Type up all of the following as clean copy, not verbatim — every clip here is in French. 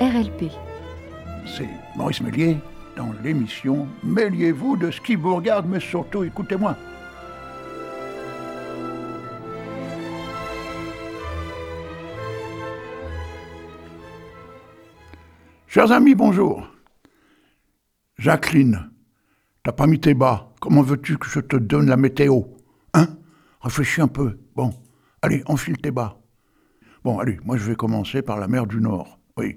RLP. C'est Maurice Méliès dans l'émission « Mêliez-vous de ce qui vous regarde, mais surtout écoutez-moi ». Chers amis, bonjour. Jacqueline, t'as pas mis tes bas. Comment veux-tu que je te donne la météo? Hein? Réfléchis un peu. Bon, allez, enfile tes bas. Bon, allez, moi je vais commencer par la mer du Nord. Oui.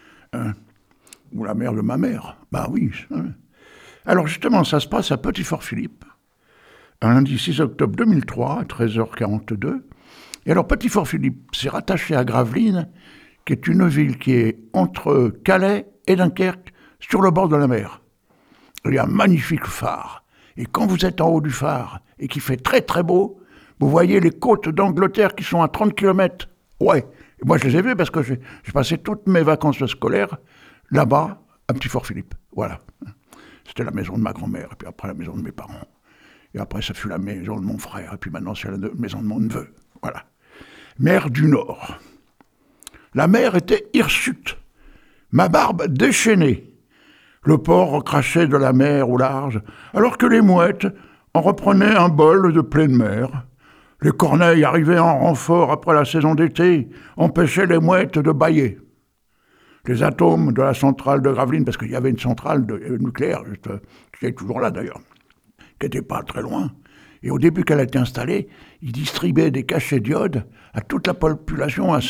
Ou la mer de ma mère. Bah oui. Alors justement, ça se passe à Petit-Fort-Philippe, un lundi 6 octobre 2003, à 13h42. Et alors Petit-Fort-Philippe, c'est rattaché à Gravelines, qui est une ville qui est entre Calais et Dunkerque, sur le bord de la mer. Il y a un magnifique phare. Et quand vous êtes en haut du phare, et qu'il fait très très beau, vous voyez les côtes d'Angleterre qui sont à 30 km. Ouais. Et moi, je les ai vues parce que j'ai passé toutes mes vacances scolaires là-bas, à Petit-Fort-Philippe. Voilà. C'était la maison de ma grand-mère, et puis après la maison de mes parents. Et après, ça fut la maison de mon frère, et puis maintenant, c'est la maison de mon neveu. Voilà. Mer du Nord. La mer était hirsute, ma barbe déchaînée. Le port recrachait de la mer au large, alors que les mouettes en reprenaient un bol de pleine mer. Les corneilles arrivaient en renfort après la saison d'été, empêchaient les mouettes de bâiller. Les atomes de la centrale de Gravelines, parce qu'il y avait une centrale nucléaire, qui est toujours là d'ailleurs, qui n'était pas très loin. Et au début qu'elle a été installée, ils distribuaient des cachets d'iode à toute la population à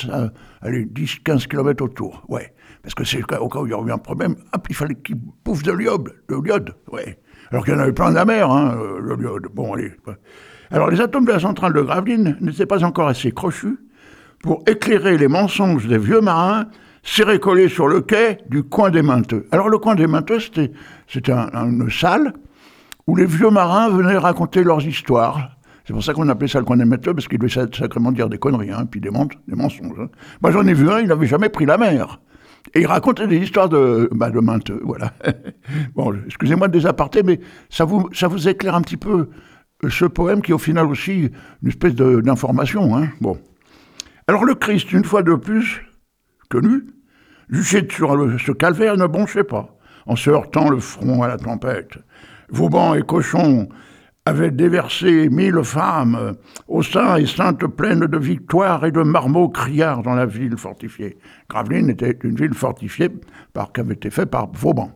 10-15 km autour. Ouais. Parce que c'est au cas où il y aurait eu un problème, hop, il fallait qu'ils bouffent de l'iode. Ouais. Alors qu'il y en avait plein de la mer, le l'iode. Bon, allez. Alors les atomes de la centrale de Gravelines n'étaient pas encore assez crochus pour éclairer les mensonges des vieux marins serrés collés sur le quai du coin des Menteux. Alors le coin des Menteux, c'était une salle où les vieux marins venaient raconter leurs histoires. C'est pour ça qu'on appelait ça le coin des Menteux, parce qu'ils devaient sacrément dire des conneries, puis des mensonges. Moi j'en ai vu un, il n'avait jamais pris la mer. Et il racontait des histoires de Menteux, voilà. Bon, excusez-moi de des apartés, mais ça vous éclaire un petit peu ce poème qui est au final aussi une espèce d'information. Bon. Alors le Christ, une fois de plus, connu, juché sur ce calvaire, ne bronchait pas, en se heurtant le front à la tempête. Vauban et Cochon avaient déversé 1000 femmes au sein et saintes pleines de victoires et de marmots criards dans la ville fortifiée. Gravelines était une ville fortifiée qui avait été faite par Vauban.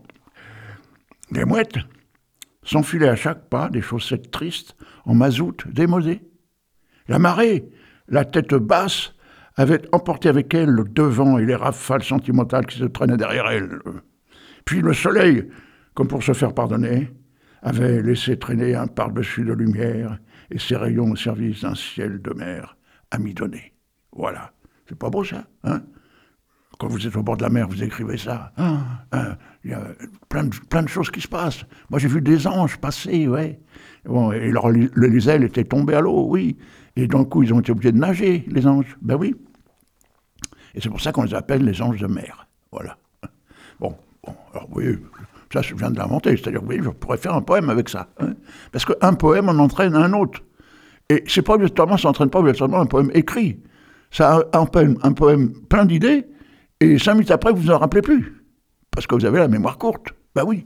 Les mouettes s'enfilaient à chaque pas des chaussettes tristes en mazout démodé. La marée, la tête basse, avait emporté avec elle le devant et les rafales sentimentales qui se traînaient derrière elle. Puis le soleil, comme pour se faire pardonner, avait laissé traîner un par-dessus de lumière et ses rayons au service d'un ciel de mer amidonné. Voilà. C'est pas beau, ça, Quand vous êtes au bord de la mer, vous écrivez ça. Il y a plein de choses qui se passent. Moi, j'ai vu des anges passer, ouais. Bon, et les ailes étaient tombées à l'eau, oui. Et d'un coup, ils ont été obligés de nager, les anges. Ben oui. Et c'est pour ça qu'on les appelle les anges de mer. Voilà. Bon, alors vous voyez, ça je viens de l'inventer, c'est-à-dire, vous voyez, je pourrais faire un poème avec ça. Parce qu'un poème en entraîne un autre. Et c'est pas obligatoirement, ça n'entraîne pas obligatoirement un poème écrit. Ça entraîne un poème plein d'idées, et 5 minutes après, vous ne en rappelez plus. Parce que vous avez la mémoire courte. Ben oui.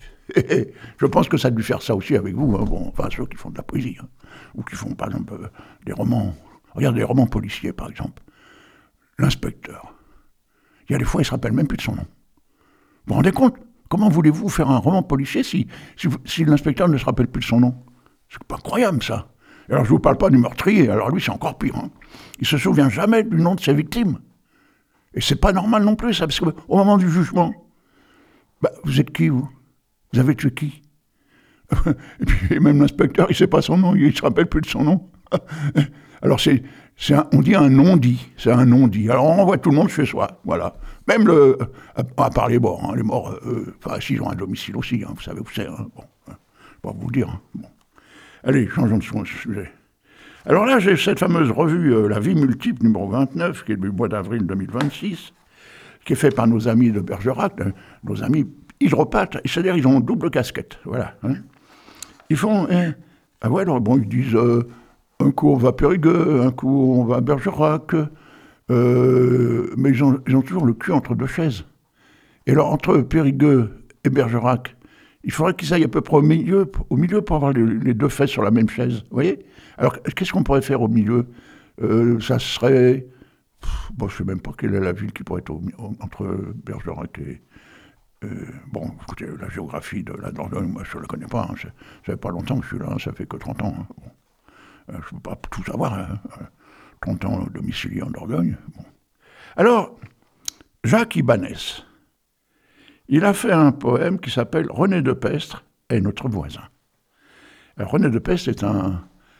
Je pense que ça a dû faire ça aussi avec vous, enfin ceux qui font de la poésie, ou qui font par exemple des romans. Regardez, des romans policiers par exemple. L'inspecteur. Il y a des fois, il ne se rappelle même plus de son nom. Vous vous rendez compte? Comment voulez-vous faire un roman policier si l'inspecteur ne se rappelle plus de son nom? C'est pas incroyable, ça. Et alors, je ne vous parle pas du meurtrier. Alors lui, c'est encore pire. Il ne se souvient jamais du nom de ses victimes. Et c'est pas normal non plus, ça, parce qu'au moment du jugement, vous êtes qui, vous? Vous avez tué qui? Et puis, même l'inspecteur, il ne sait pas son nom, il ne se rappelle plus de son nom. Alors, on dit un non-dit, c'est un non-dit. Alors, on envoie tout le monde chez soi, voilà. Même à part les morts, les morts, si, ils ont un domicile aussi, vous savez où c'est, bon, je ne vais pas vous le dire. Bon. Allez, changeons de sujet. Alors là, j'ai cette fameuse revue La Vie Multiple, numéro 29, qui est du mois d'avril 2026, qui est faite par nos amis de Bergerac, nos amis hydropathes, c'est-à-dire ils ont double casquette, voilà. Ils font, ils disent, un coup on va à Périgueux, un coup on va à Bergerac, mais ils ont toujours le cul entre deux chaises. Et alors, entre Périgueux et Bergerac, il faudrait qu'ils aillent à peu près au milieu pour avoir les deux fesses sur la même chaise. Vous voyez? Alors, qu'est-ce qu'on pourrait faire au milieu? Ça serait... Bon, je ne sais même pas quelle est la ville qui pourrait être entre Bergerac et... bon, écoutez, la géographie de la Dordogne, moi, je ne la connais pas. Hein. Ça fait pas longtemps que je suis là, ça fait que 30 ans. Hein. Bon. Je ne peux pas tout savoir. Hein. 30 ans domicilié en Dordogne. Bon. Alors, Jacques Ibanez, il a fait un poème qui s'appelle « René de Pestre est notre voisin ». René de Pestre est un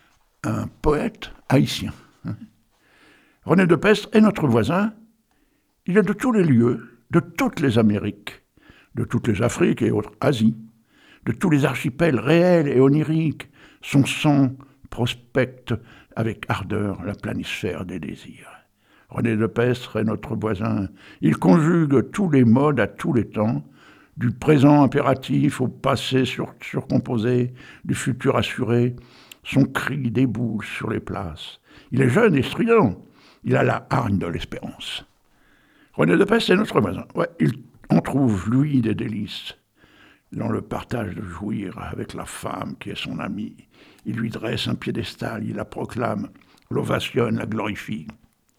poète haïtien. Hein. René de Pestre est notre voisin. Il est de tous les lieux, de toutes les Amériques, de toutes les Afriques et autres Asies, de tous les archipels réels et oniriques. Son sang prospecte avec ardeur la planisphère des désirs. René de Pestre est notre voisin. Il conjugue tous les modes à tous les temps, du présent impératif au passé surcomposé, du futur assuré. Son cri déboule sur les places. Il est jeune et strident. Il a la hargne de l'espérance. René de Pestre est notre voisin. Ouais, on trouve, lui, des délices. Dans le partage de jouir avec la femme qui est son amie. Il lui dresse un piédestal, il la proclame, l'ovationne, la glorifie.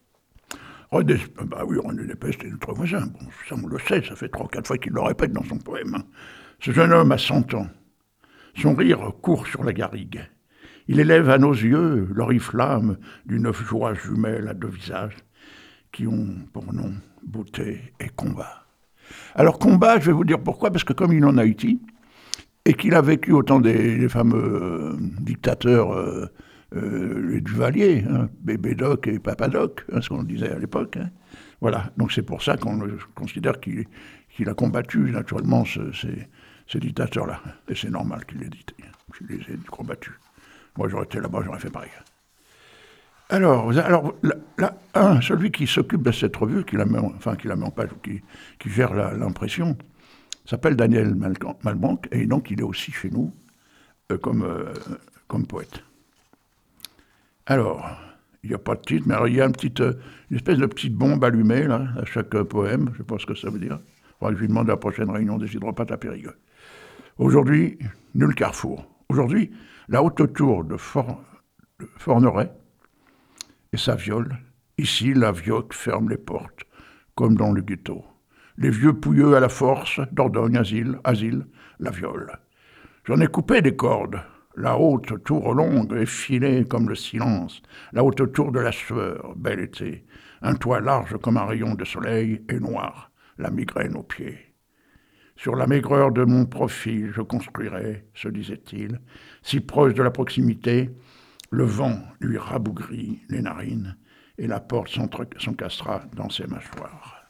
René de Pestre est notre voisin. Bon, ça, on le sait, ça fait 3 ou 4 fois qu'il le répète dans son poème. Hein. Ce jeune homme a 100 ans. Son rire court sur la garrigue. Il élève à nos yeux l'oriflamme d'une joie jumelle à 2 visages qui ont pour nom beauté et combat. Alors combat, je vais vous dire pourquoi, parce que comme il est en Haïti, et qu'il a vécu au temps des fameux dictateurs les Duvalier, hein, Bébé Doc et Papa Doc, hein, ce qu'on disait à l'époque. Hein. Voilà, donc c'est pour ça qu'on considère qu'il a combattu naturellement ces dictateurs-là. Et c'est normal qu'il les ait combattus. Moi j'aurais été là-bas, j'aurais fait pareil. Alors celui qui s'occupe de cette revue, qui la met en page, qui gère l'impression, s'appelle Daniel Malbanque, et donc il est aussi chez nous comme poète. Alors, il n'y a pas de titre, mais alors, il y a une espèce de petite bombe allumée là, à chaque poème, je ne sais pas ce que ça veut dire. Il faudra que je lui demande à la prochaine réunion des hydropathes à Périgueux. Aujourd'hui, nul carrefour. Aujourd'hui, la haute tour de Forneret et sa viole. Ici, la vioque ferme les portes, comme dans le ghetto. Les vieux pouilleux à la force, Dordogne, asile, la viole. J'en ai coupé des cordes. La haute tour longue est filée comme le silence, la haute tour de la sueur, bel été. Un toit large comme un rayon de soleil et noir, la migraine aux pieds. Sur la maigreur de mon profil, je construirai, se disait-il, si proche de la proximité, le vent lui rabougrit les narines et la porte s'encastrera dans ses mâchoires.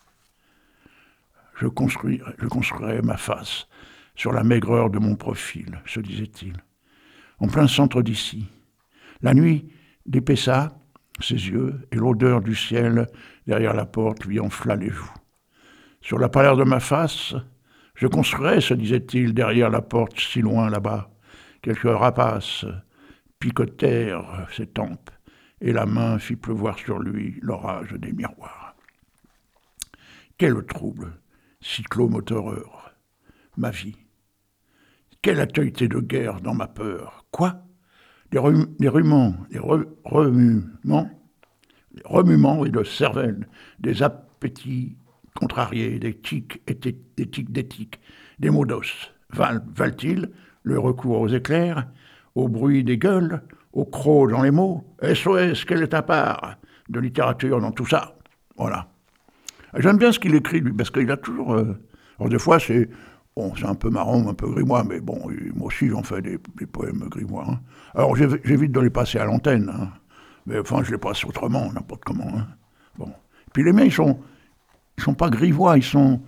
Je construirai ma face sur la maigreur de mon profil, se disait-il. En plein centre d'ici. La nuit d'épaissa ses yeux et l'odeur du ciel derrière la porte lui enfla les joues. Sur la pâleur de ma face, je construirais, se disait-il, derrière la porte si loin là-bas. Quelques rapaces picotèrent ses tempes et la main fit pleuvoir sur lui l'orage des miroirs. Quel trouble, cyclomotoreur, ma vie. Quelle actualité de guerre dans ma peur. Quoi? Des remuements et de cervelle, des appétits contrariés, des tics d'éthique, des mots d'os. Valent-ils le recours aux éclairs, au bruit des gueules, au croc dans les mots? SOS, quelle est ta part de littérature dans tout ça? Voilà. J'aime bien ce qu'il écrit, lui, parce qu'il a toujours... alors des fois, c'est un peu marrant, un peu grimoire, mais bon, moi aussi, j'en fais des poèmes grimoires. Hein. Alors, j'évite de les passer à l'antenne, hein. Mais enfin, je les passe autrement, n'importe comment. Hein. Bon. Puis les mains, ils sont pas grivois, ils sont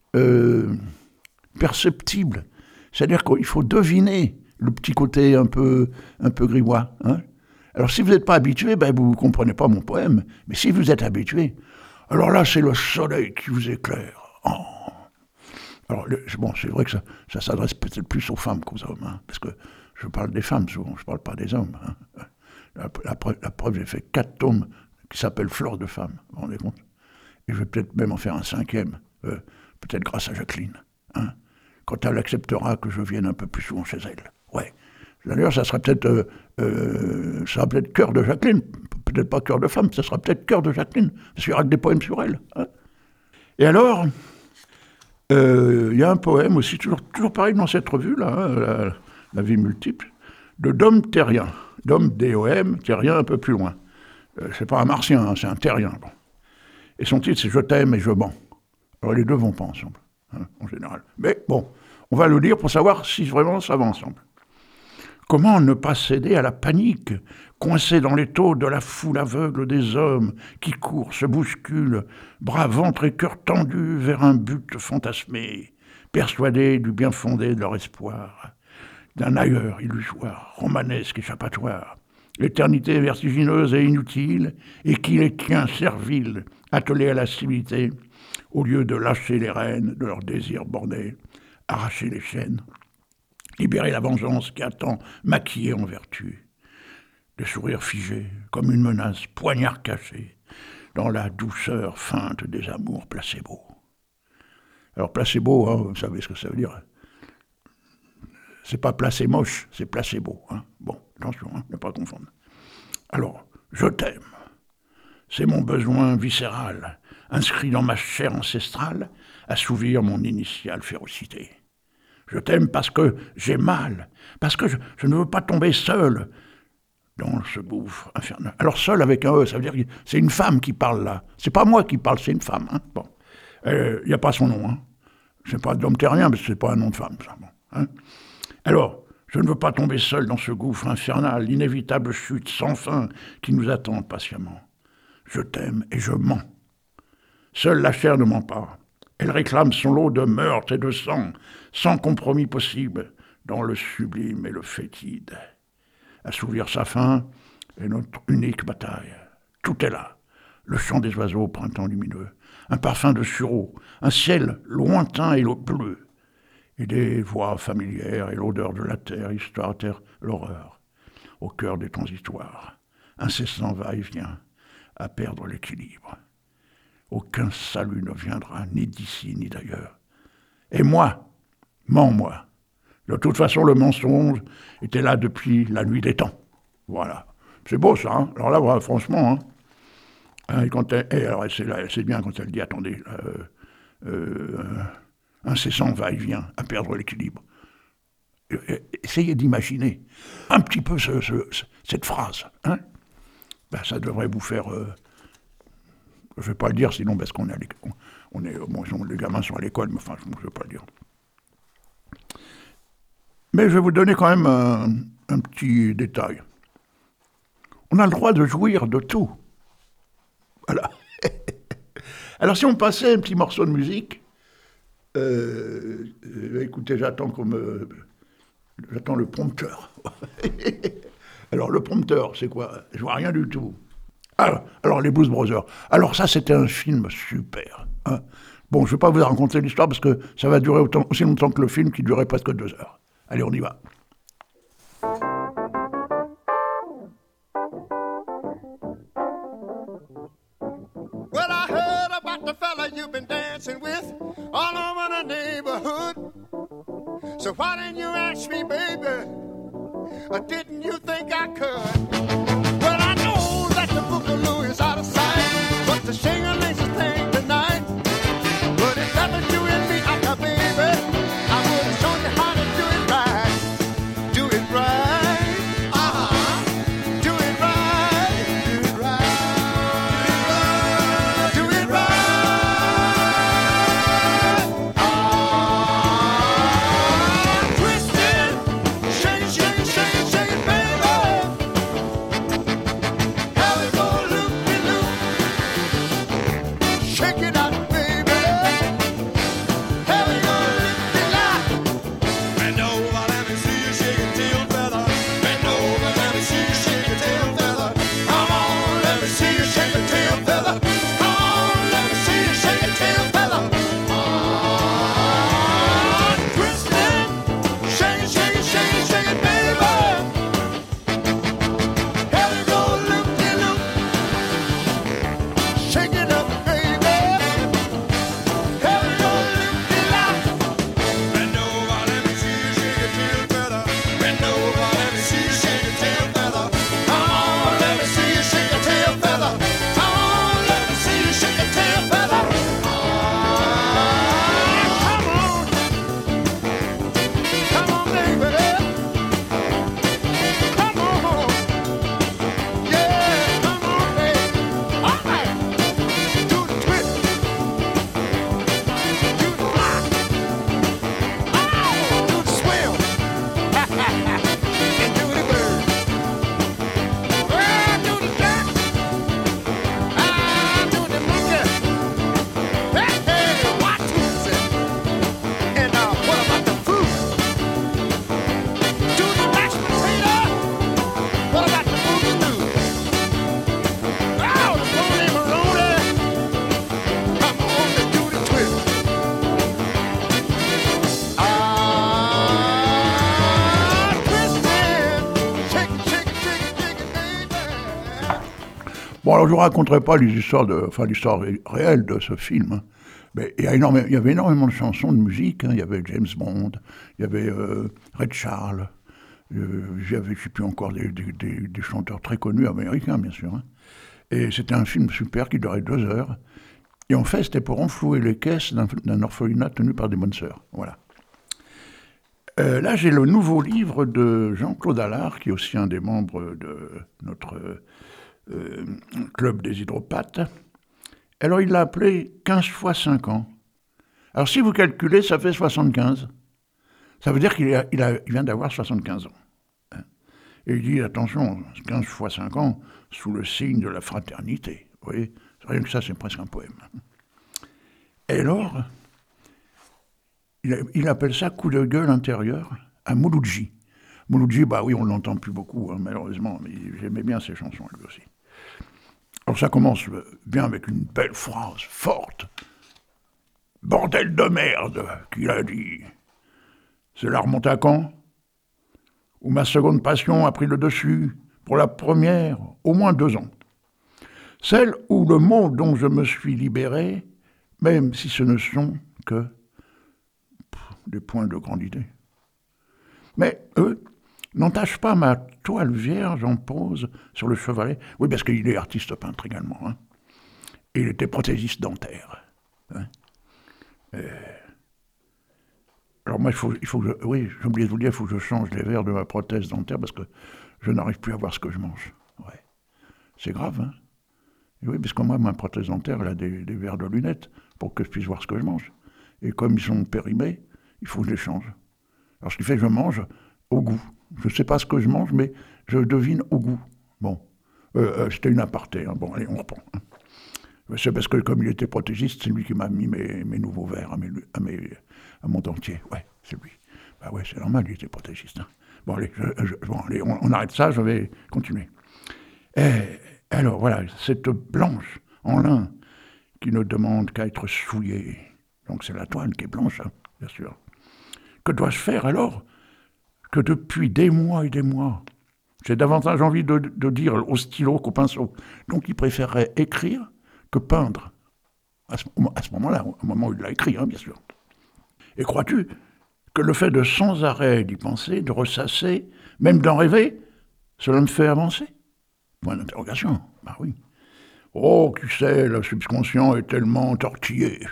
perceptibles. C'est-à-dire qu'il faut deviner le petit côté un peu grivois. Hein. Alors, si vous n'êtes pas habitué, ben, vous ne comprenez pas mon poème. Mais si vous êtes habitué, alors là, c'est le soleil qui vous éclaire. Oh. Alors, bon, c'est vrai que ça s'adresse peut-être plus aux femmes qu'aux hommes, hein, parce que je parle des femmes souvent, je ne parle pas des hommes. Hein. La preuve, j'ai fait 4 tomes qui s'appellent Fleurs de femmes, vous vous rendez compte? Et je vais peut-être même en faire un 5e. Peut-être grâce à Jacqueline. Hein, quand elle acceptera que je vienne un peu plus souvent chez elle. Ouais. D'ailleurs, ça sera peut-être cœur de Jacqueline. Peut-être pas cœur de femme, ça sera peut-être cœur de Jacqueline. Parce qu'il y aura que des poèmes sur elle. Hein. Et alors, il y a un poème aussi, toujours pareil dans cette revue-là, hein, la vie multiple, de Dom Terrien. Dom, D-O-M, Terrien un peu plus loin. C'est pas un martien, hein, c'est un terrien. Bon. Et son titre, c'est « Je t'aime et je mens ». Alors les deux vont pas ensemble, hein, en général. Mais bon, on va le lire pour savoir si vraiment ça va ensemble. Comment ne pas céder à la panique, coincé dans les taux de la foule aveugle des hommes qui courent, se bousculent, bras, ventre et cœur tendus vers un but fantasmé, persuadés du bien fondé de leur espoir, d'un ailleurs illusoire, romanesque échappatoire, l'éternité vertigineuse et inutile, et qui les tient serviles, attelés à la civilité, au lieu de lâcher les rênes de leurs désirs bornés, arracher les chaînes, libérer la vengeance qui attend, maquillée en vertu, des sourires figés, comme une menace, poignard caché, dans la douceur feinte des amours placebo. Alors placebo, hein, vous savez ce que ça veut dire. C'est pas placé moche, c'est placebo. Hein. Bon, attention, hein, ne pas confondre. Alors, je t'aime. C'est mon besoin viscéral, inscrit dans ma chair ancestrale, assouvir mon initiale férocité. Je t'aime parce que j'ai mal, parce que je ne veux pas tomber seul dans ce gouffre infernal. Alors seul avec un E, ça veut dire que c'est une femme qui parle là. C'est pas moi qui parle, c'est une femme. Hein. Bon, il n'y a pas son nom. Hein. C'est pas Dom Terrien, mais c'est pas un nom de femme. Ça, bon, hein. Alors, je ne veux pas tomber seul dans ce gouffre infernal, l'inévitable chute sans fin qui nous attend patiemment. Je t'aime et je mens. Seule la chair ne ment pas. Elle réclame son lot de meurtre et de sang, sans compromis possible, dans le sublime et le fétide. Assouvir sa faim est notre unique bataille. Tout est là. Le chant des oiseaux au printemps lumineux, un parfum de sureau, un ciel lointain et bleu, et des voix familières et l'odeur de la terre, histoire, terre, l'horreur, au cœur des transitoires, incessant va-et-vient, à perdre l'équilibre. Aucun salut ne viendra, ni d'ici, ni d'ailleurs. Et moi, mens-moi. De toute façon, le mensonge était là depuis la nuit des temps. Voilà. C'est beau, ça. Hein. Alors là, voilà, franchement, hein, alors c'est bien quand elle dit, attendez, incessant va-et-vient, à perdre l'équilibre. Essayez d'imaginer un petit peu cette phrase. Hein. Ben, ça devrait vous faire... je ne vais pas le dire, sinon, parce qu'on est à l'école. Bon, les gamins sont à l'école, mais enfin, je ne vais pas le dire. Mais je vais vous donner quand même un petit détail. On a le droit de jouir de tout. Voilà. Alors, si on passait un petit morceau de musique, écoutez, j'attends le prompteur. Alors, le prompteur, c'est quoi? Je vois rien du tout. Alors, les Blues Brothers. Alors ça, c'était un film super. Hein. Bon, je ne vais pas vous raconter l'histoire parce que ça va durer aussi longtemps que le film qui durait presque 2 heures. Allez, on y va. Well, I heard about the fella you've been dancing with all over the neighborhood. So why didn't you ask me, baby? Or didn't you think I could? Well, I know that the Boogaloo is out of sight, but the shingling is a thing tonight. But if that was you and me, baby, I would have shown you how to do it right. Do it right. Uh-huh. Do it right. Do it right. Do it right. Do it right. Twist it. Shake, shake, shake, shake it, baby. How it go loop-de-loop. Shake it out, baby. Bon, alors je ne vous raconterai pas l'histoire réelle de ce film, hein. Mais il y avait énormément de chansons, de musique, hein. Il y avait James Bond, il y avait Ray Charles, il y avait, je ne sais plus encore, des chanteurs très connus, américains bien sûr, hein. Et c'était un film super qui durait 2 heures. Et en fait, c'était pour renflouer les caisses d'un orphelinat tenu par des bonnes sœurs. Voilà. Là, j'ai le nouveau livre de Jean-Claude Allard, qui est aussi un des membres de notre club des hydropathes. Alors, il l'a appelé 15 fois 5 ans. Alors, si vous calculez, ça fait 75. Ça veut dire qu'il vient d'avoir 75 ans. Et il dit, attention, 15 fois 5 ans, sous le signe de la fraternité. Vous voyez, rien que ça, c'est presque un poème. Et alors, il appelle ça coup de gueule intérieur à Mouloudji. Mouloudji, bah oui, on ne l'entend plus beaucoup, hein, malheureusement, mais j'aimais bien ses chansons, lui aussi. Alors ça commence bien avec une belle phrase forte. « Bordel de merde !» qu'il a dit. Cela remonte à quand ? Où ma seconde passion a pris le dessus, pour la première, au moins 2 ans. Celle où le mot dont je me suis libéré, même si ce ne sont que des points de grande idée. Mais eux n'entachent pas ma toile vierge en pose sur le chevalet. Oui, parce qu'il est artiste peintre également, hein. Et il était prothésiste dentaire, hein. Alors moi, j'ai oublié de vous dire, il faut que je change les verres de ma prothèse dentaire parce que je n'arrive plus à voir ce que je mange. Ouais. C'est grave, hein. Et oui, parce que moi, ma prothèse dentaire, elle a des verres de lunettes pour que je puisse voir ce que je mange. Et comme ils sont périmés, il faut que je les change. Alors ce qui fait que je mange au goût. Je ne sais pas ce que je mange, mais je devine au goût. Bon, c'était une aparté, hein. Bon, allez, on reprend, hein. C'est parce que comme il était prothésiste, c'est lui qui m'a mis mes nouveaux verres à mon dentier. Ouais, c'est lui. Bah ouais, c'est normal, il était prothésiste, hein. Bon, allez, on arrête ça, je vais continuer. Alors, voilà, cette blanche en lin qui ne demande qu'à être souillée. Donc c'est la toile qui est blanche, hein, bien sûr. Que dois-je faire alors que depuis des mois et des mois, j'ai davantage envie de dire au stylo qu'au pinceau. Donc il préférerait écrire que peindre. À ce moment-là, au moment où il l'a écrit, hein, bien sûr. Et crois-tu que le fait de sans arrêt d'y penser, de ressasser, même d'en rêver, cela me fait avancer ? Point d'interrogation. Bah oui. Oh, qui sait, le subconscient est tellement tortillé.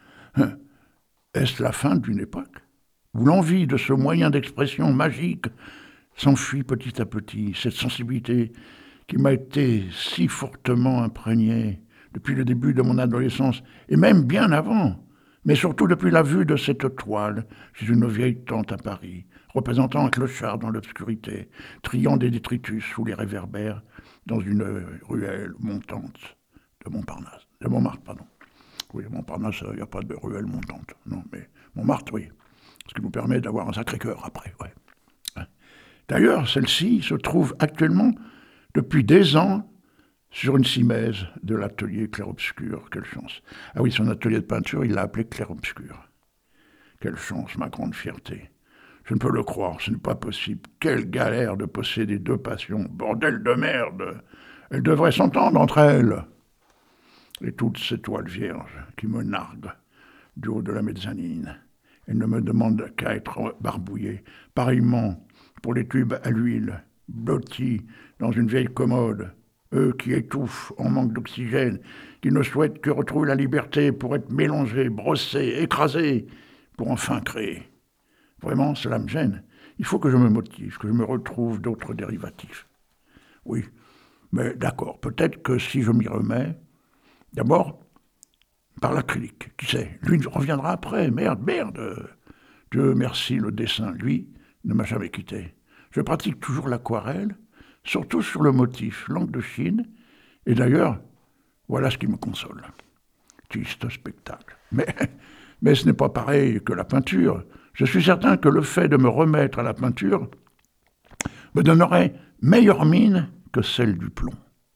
Est-ce la fin d'une époque où l'envie de ce moyen d'expression magique s'enfuit petit à petit, cette sensibilité qui m'a été si fortement imprégnée depuis le début de mon adolescence, et même bien avant, mais surtout depuis la vue de cette toile chez une vieille tante à Paris, représentant un clochard dans l'obscurité, triant des détritus sous les réverbères, dans une ruelle montante de Montmartre, pardon. Oui, Montparnasse, il n'y a pas de ruelle montante, non, mais Montmartre, oui, ce qui nous permet d'avoir un sacré cœur après, ouais. D'ailleurs, celle-ci se trouve actuellement, depuis des ans, sur une simèse de l'atelier Clair-Obscur. Quelle chance. Ah oui, son atelier de peinture, il l'a appelé Clair-Obscur. Quelle chance, ma grande fierté. Je ne peux le croire, ce n'est pas possible. Quelle galère de posséder 2 passions. Bordel de merde. Elles devraient s'entendre entre elles. Et toutes ces toiles vierges qui me narguent du haut de la mezzanine. Elles ne me demandent qu'à être barbouillées. Pareillement pour les tubes à l'huile, blottis dans une vieille commode. Eux qui étouffent en manque d'oxygène, qui ne souhaitent que retrouver la liberté pour être mélangés, brossés, écrasés, pour enfin créer. Vraiment, cela me gêne. Il faut que je me motive, que je me retrouve d'autres dérivatifs. Oui, mais d'accord, peut-être que si je m'y remets, d'abord, par l'acrylique, qui sait, lui reviendra après, merde. Dieu merci, le dessin, lui, ne m'a jamais quitté. Je pratique toujours l'aquarelle, surtout sur le motif, l'encre de Chine, et d'ailleurs, voilà ce qui me console. Triste spectacle. Mais ce n'est pas pareil que la peinture. Je suis certain que le fait de me remettre à la peinture me donnerait meilleure mine que celle du plomb.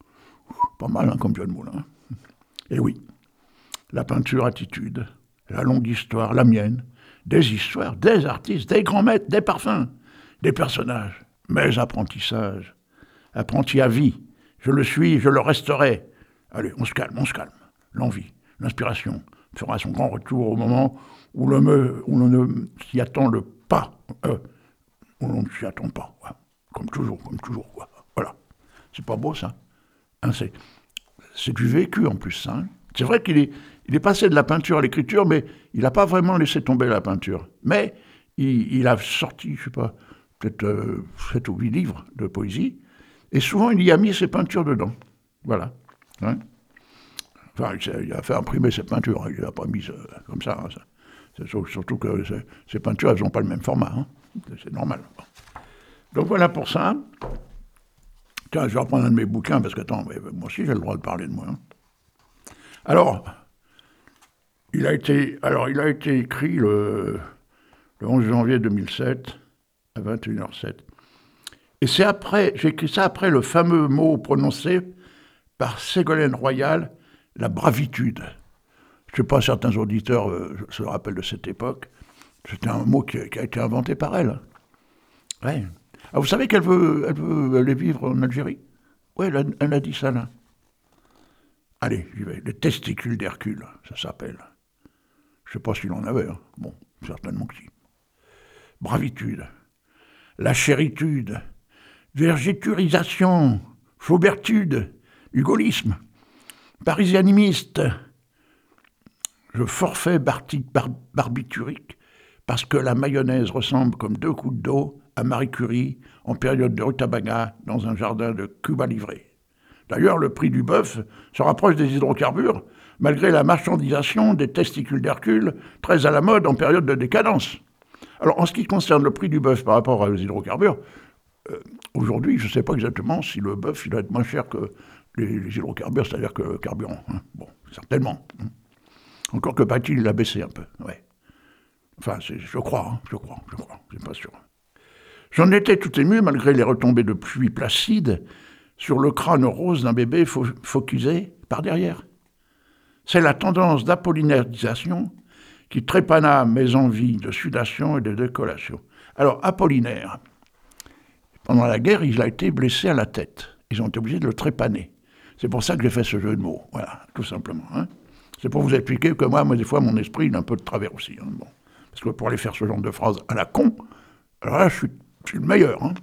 Pas mal, hein, comme John Moulin. Et oui, la peinture attitude, la longue histoire, la mienne, des histoires, des artistes, des grands maîtres, des parfums, des personnages, mes apprentissages. Apprenti à vie, Je le suis, je le resterai. Allez, on se calme, on se calme. L'envie, l'inspiration fera son grand retour au moment où l'on ne s'y attend pas. Où l'on ne s'y attend pas. Ouais. Comme toujours, quoi. Voilà. C'est pas beau, ça. Hein, c'est du vécu, en plus, ça. Hein. C'est vrai qu'il est passé de la peinture à l'écriture, mais il n'a pas vraiment laissé tomber la peinture. Mais il a sorti, je sais pas, peut-être 7 ou 8 livres de poésie, et souvent il y a mis ses peintures dedans. Voilà. Hein. Enfin, il a fait imprimer ses peintures, hein. Il ne l'a pas mis comme ça. Hein. C'est surtout que ces peintures, elles n'ont pas le même format. Hein. C'est normal. Donc voilà pour ça. Tiens, je vais reprendre un de mes bouquins, parce que, attends, moi aussi j'ai le droit de parler de moi. Hein. Alors, il a été écrit le 11 janvier 2007, à 21h07. Et j'ai écrit ça après le fameux mot prononcé par Ségolène Royal, la bravitude. Je ne sais pas, certains auditeurs se rappellent de cette époque. C'était un mot qui a été inventé par elle. Ouais. Ah, vous savez qu'elle veut aller vivre en Algérie? Oui, elle a dit ça là. Allez, j'y vais. Les testicules d'Hercule, ça s'appelle. Je ne sais pas s'il en avait. Hein. Bon, certainement que si. Bravitude, la chéritude, vergéturisation, faubertude, hugolisme, parisianimiste. Je forfais barbiturique parce que la mayonnaise ressemble comme 2 gouttes d'eau à Marie Curie en période de rutabaga dans un jardin de Cuba livré. D'ailleurs, le prix du bœuf se rapproche des hydrocarbures, malgré la marchandisation des testicules d'Hercule, très à la mode en période de décadence. Alors, en ce qui concerne le prix du bœuf par rapport aux hydrocarbures, aujourd'hui, je ne sais pas exactement si le bœuf il doit être moins cher que les hydrocarbures, c'est-à-dire que le carburant. Hein. Bon, certainement. Hein. Encore que Patil l'a baissé un peu, ouais. Enfin, je crois, c'est pas sûr. J'en étais tout ému, malgré les retombées de pluie placide, sur le crâne rose d'un bébé focusé par derrière. C'est la tendance d'apollinarisation qui trépana mes envies de sudation et de décollation. Alors, Apollinaire, pendant la guerre, il a été blessé à la tête. Ils ont été obligés de le trépaner. C'est pour ça que j'ai fait ce jeu de mots, voilà, tout simplement. Hein. C'est pour vous expliquer que moi, des fois, mon esprit, il a un peu de travers aussi. Hein, bon. Parce que pour aller faire ce genre de phrase à la con, alors là, je suis le meilleur. Hein.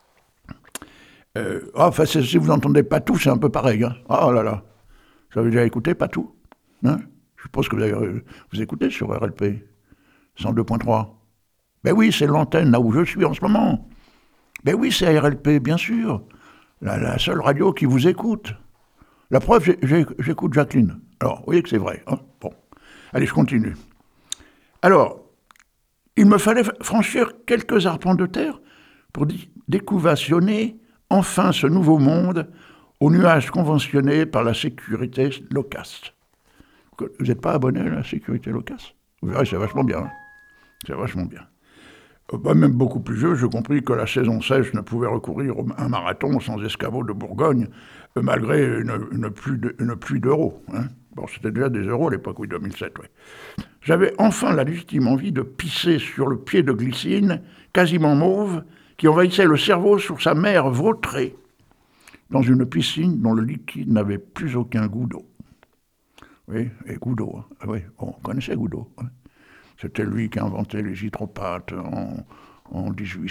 Enfin, si vous n'entendez pas tout, c'est un peu pareil. Hein. Oh là là. Vous avez déjà écouté pas tout, hein. Je suppose que vous écoutez sur RLP 102.3. Ben oui, c'est l'antenne là où je suis en ce moment. Ben oui, c'est RLP, bien sûr. La seule radio qui vous écoute. La preuve, j'écoute Jacqueline. Alors, vous voyez que c'est vrai. Hein. Bon. Allez, je continue. Alors, il me fallait franchir quelques arpents de terre pour découvationner enfin ce nouveau monde aux nuages conventionnés par la sécurité loquace. Vous n'êtes pas abonné à la sécurité loquace? Vous verrez, c'est vachement bien. Hein. C'est vachement bien. Même beaucoup plus vieux, j'ai compris que la saison sèche ne pouvait recourir à un marathon sans escabeau de Bourgogne, malgré une pluie d'euros. Hein. Bon, c'était déjà des euros à l'époque, oui, 2007, oui. J'avais enfin la légitime envie de pisser sur le pied de glycine, quasiment mauve, qui envahissait le cerveau sur sa mère vautrée, dans une piscine dont le liquide n'avait plus aucun goût d'eau. Oui, et goût d'eau. Hein. Oui, on connaissait goût d'eau. Hein. C'était lui qui a inventé les hydropathes en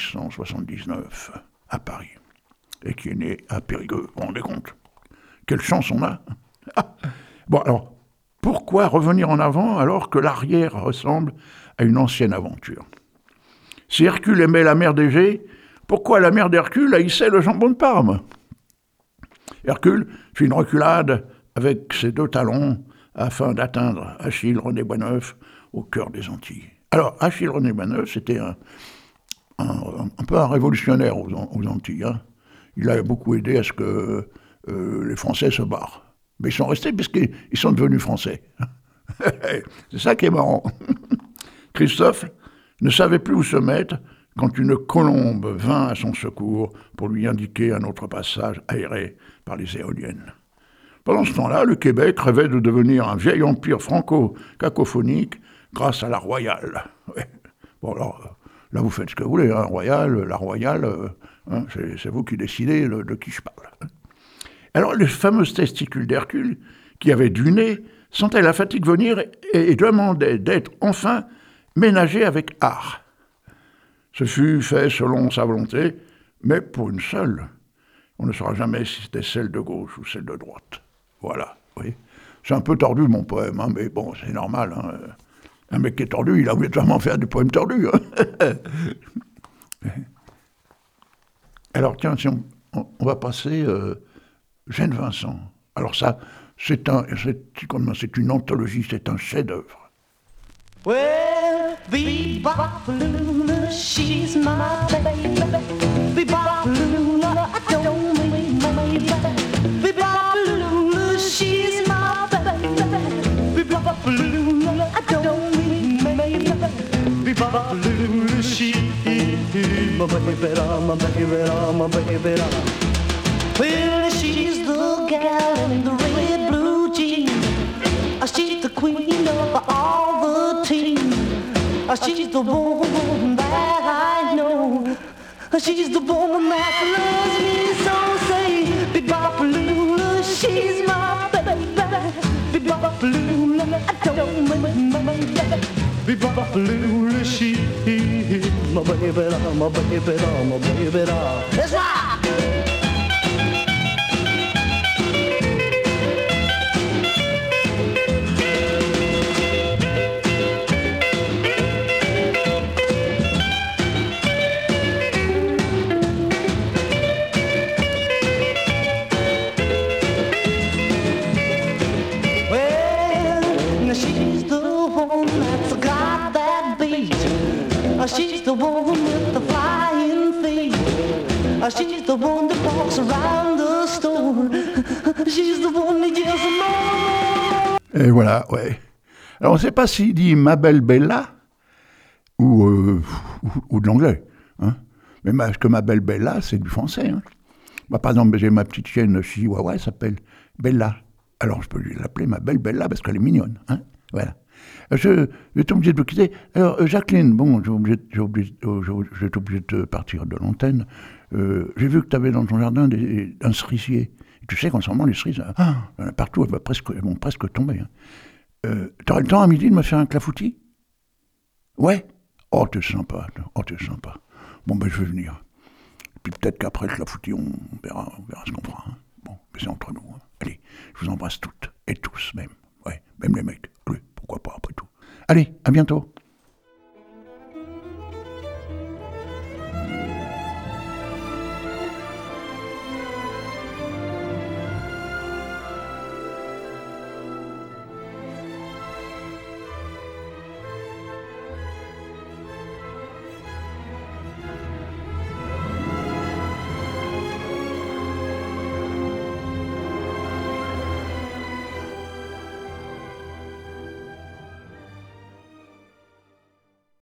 1879 à Paris. Et qui est né à Périgueux, vous vous rendez compte? Quelle chance on a. Bon, alors, pourquoi revenir en avant alors que l'arrière ressemble à une ancienne aventure? Si Hercule aimait la mer d'Égée, pourquoi la mère d'Hercule haïssait le jambon de Parme? Hercule fit une reculade avec ses 2 talons afin d'atteindre Achille René Boisneuf au cœur des Antilles. Alors, Achille René Boisneuf, c'était un peu un révolutionnaire aux Antilles. Hein. Il a beaucoup aidé à ce que les Français se barrent. Mais ils sont restés parce qu'ils sont devenus Français. C'est ça qui est marrant. Christophe ne savait plus où se mettre quand une colombe vint à son secours pour lui indiquer un autre passage aéré par les éoliennes. Pendant ce temps-là, le Québec rêvait de devenir un vieil empire franco-cacophonique grâce à la Royale. Ouais. Bon, alors, là, vous faites ce que vous voulez, hein, la Royale, hein, c'est vous qui décidez de qui je parle. Alors, les fameuses testicules d'Hercule, qui avaient du nez, sentaient la fatigue venir et demandaient d'être enfin ménagées avec art. Ce fut fait selon sa volonté, mais pour une seule. On ne saura jamais si c'était celle de gauche ou celle de droite. Voilà, oui. C'est un peu tordu, mon poème, hein, mais bon, c'est normal. Hein. Un mec qui est tordu, il a obligatoirement faire du poème tordu. Hein. Alors, tiens, si on va passer Gênes Vincent. Alors ça, c'est une anthologie, c'est un chef-d'œuvre. Well, Bebop-Lula, she's my baby. Bebop-Lula, I don't mean my baby. Bebop-Lula, she's my baby. Bebop-Lula, I don't mean my baby. Bebop-Lula, she's my baby. Well, she's the gal in the red blue jeans. She's the queen of all the team. She's the woman that I know. She's the woman that loves me so. Say, Bebop-Lula, she's my baby. Bebop-Lula, I don't mind my baby. Bebop-Lula, she's my baby, my baby, my baby. That's right. She's the woman with the flying feet. She's the one that walks around the store. She's the one that yells more. Et voilà, ouais. Alors on ne sait pas s'il dit ma belle Bella ou de l'anglais. Hein. Mais parce que ma belle Bella, c'est du français. Hein. Bah, par exemple, j'ai ma petite chienne chihuahua, elle s'appelle Bella. Alors je peux lui l'appeler ma belle Bella parce qu'elle est mignonne. Hein. Voilà. Je vais être obligé de vous quitter. Alors, Jacqueline, bon, je vais être obligé de partir de l'antenne. J'ai vu que tu avais dans ton jardin un cerisier. Et tu sais qu'en ce moment, les cerises, partout, elles vont presque tomber. Hein. Tu aurais le temps à midi de me faire un clafoutis? Ouais. Oh, t'es sympa. Bon, ben, je vais venir. Puis peut-être qu'après le clafoutis, on verra ce qu'on fera. Hein. Bon, mais c'est entre nous. Hein. Allez, je vous embrasse toutes, et tous même. Ouais, même les mecs. Oui, pourquoi pas après tout. Allez, à bientôt.